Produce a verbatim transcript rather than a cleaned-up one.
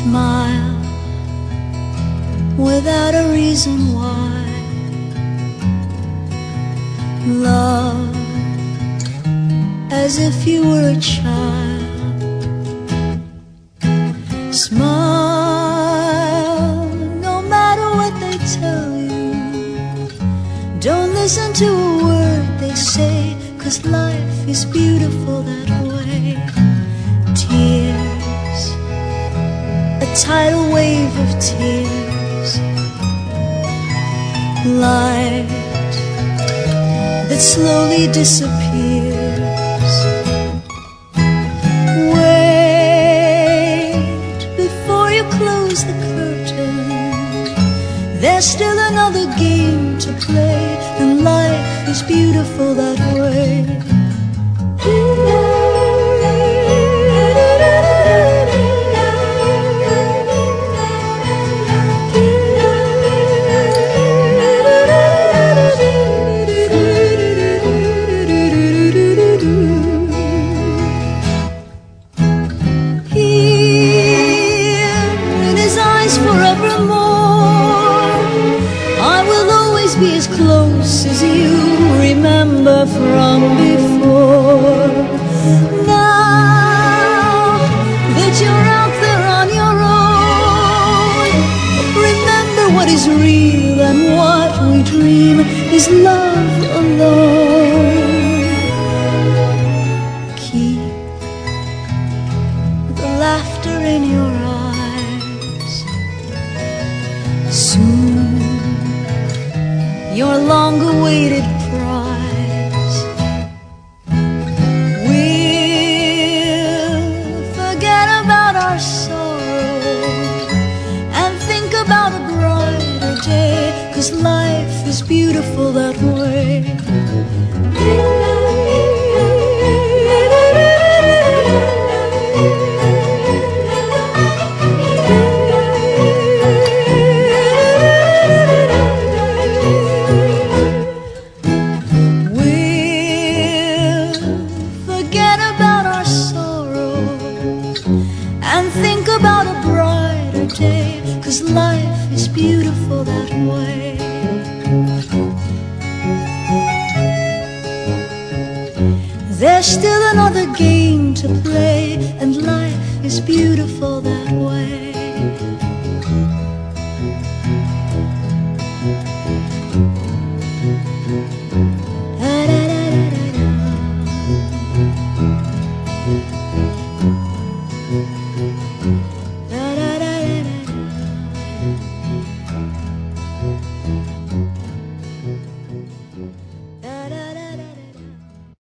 smile without a reason why. Love as if you were a child. Smile no matter what they tell you. Don't listen to a word they say, 'cause life is beautiful that way. Tears, a tidal wave of tears. Light that slowly disappears. Wait before you close the curtain. There's still another game to play, and life is beautiful that way. Be as close as you remember from before. Now that you're out there on your own, remember what is real and what we dream is love alone. Keep the laughter in your eyes. Soon your long-awaited prize we'll forget about our sorrow and think about a brighter day, 'cause life is beautiful that way. Think about a brighter day, 'cause life is beautiful that way. There's still another game to play, and life is beautiful that way. Da, da, da, da, da.